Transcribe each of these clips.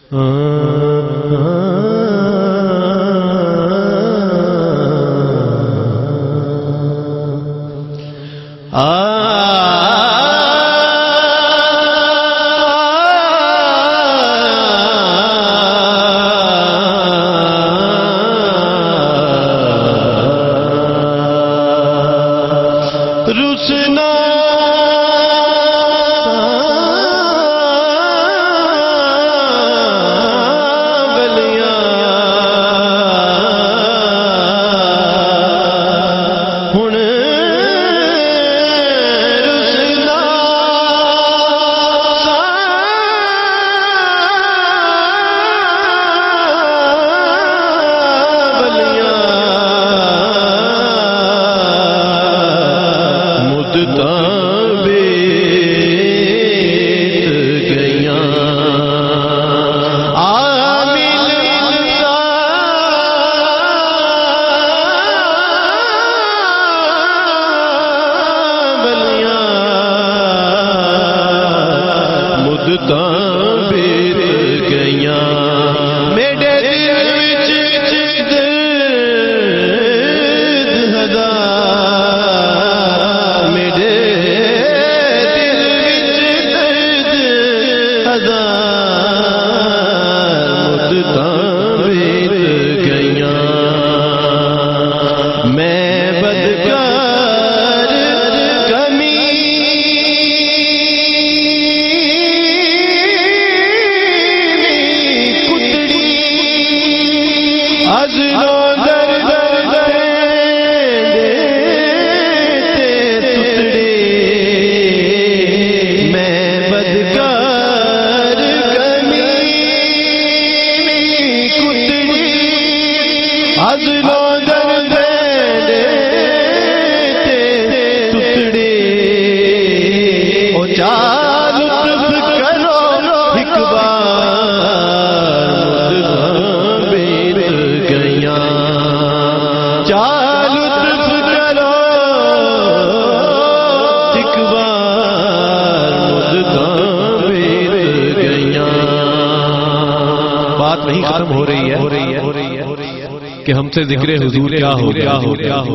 کہ ہم سے ذکر حضور کیا ہو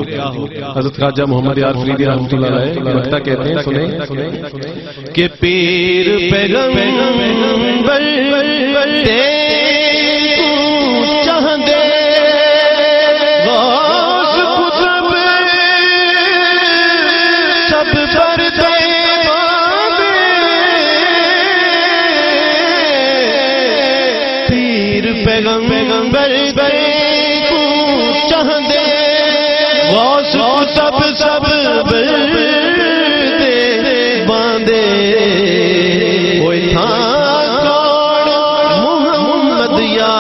حضرت خواجہ محمد یار فریدی رحمۃ اللہ علیہ مکتا کہتے ہیں سنیں کہ پیر پیغمبر چاہندے غوث قطب سب پر پیر پیغمبر چاہندے غوث سب سب باندے کوئی تھا کون محمد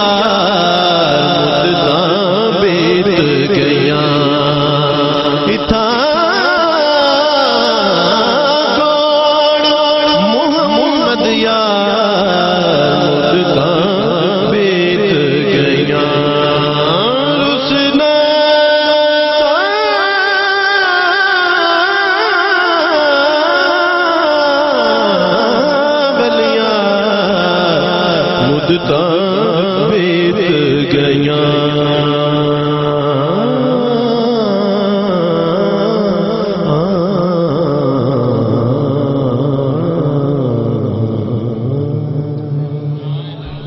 یار مدداں بیت گیا تھا کون محمد یار مدداں بیت گیا بیت گیا